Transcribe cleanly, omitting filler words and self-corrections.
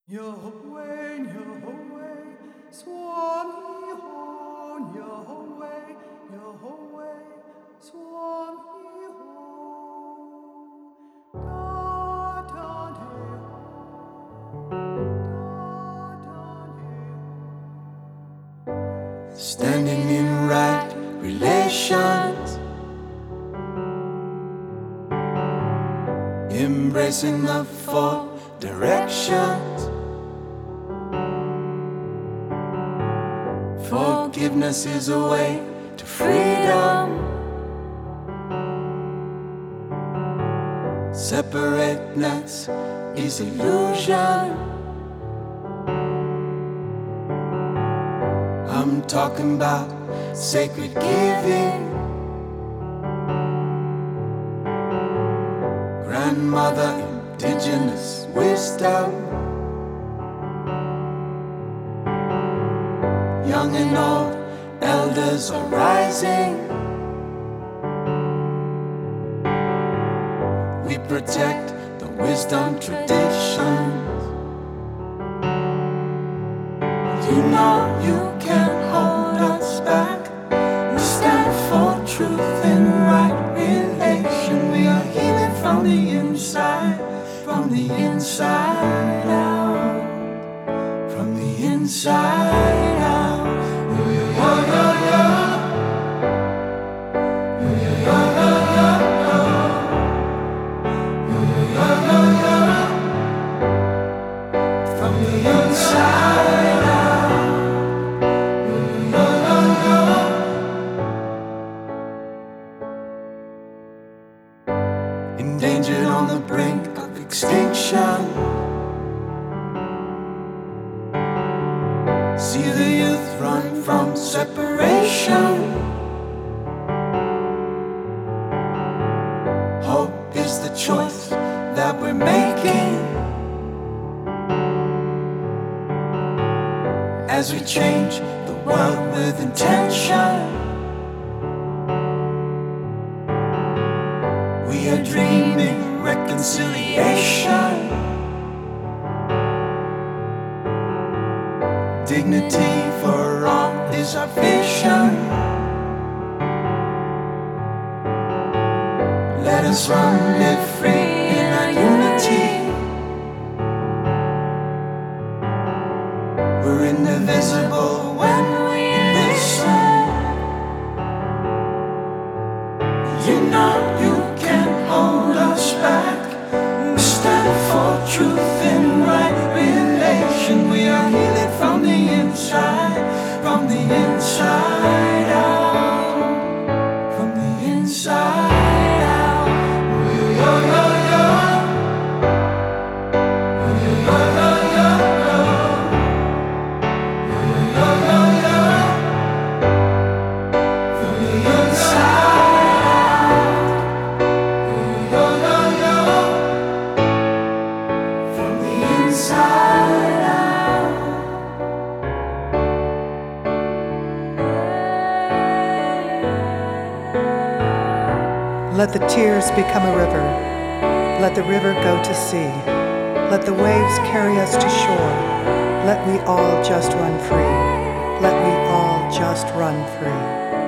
Yahweh, Yahweh, Swami Ho, Yahweh, Yahweh, Swami Ho. Da da de ho, da da de. Standing in right relations, embracing the four directions. Forgiveness is a way to freedom. Separateness is illusion. I'm talking about sacred giving. Grandmother, indigenous wisdom. Young and old, elders are rising. We protect the wisdom traditions. You know you can't hold us back. We stand for truth and right relation. We are healing from the inside out, from the inside out. From the inside out. Endangered on the brink of extinction. See the youth run from separation. Hope is the choice that we're making as we change the world with intention. We are dreaming reconciliation. Dignity for all is our vision. Let us run, live free in our unity. We're indivisible when we listen. You know you can't hold us back. We stand for truth and right relation. We are healing from the inside out, from the inside out. From the inside out, from the inside out. Let the tears become a river. Let the river go to sea. Let the waves carry us to shore. Let we all just run free. Let we all just run free.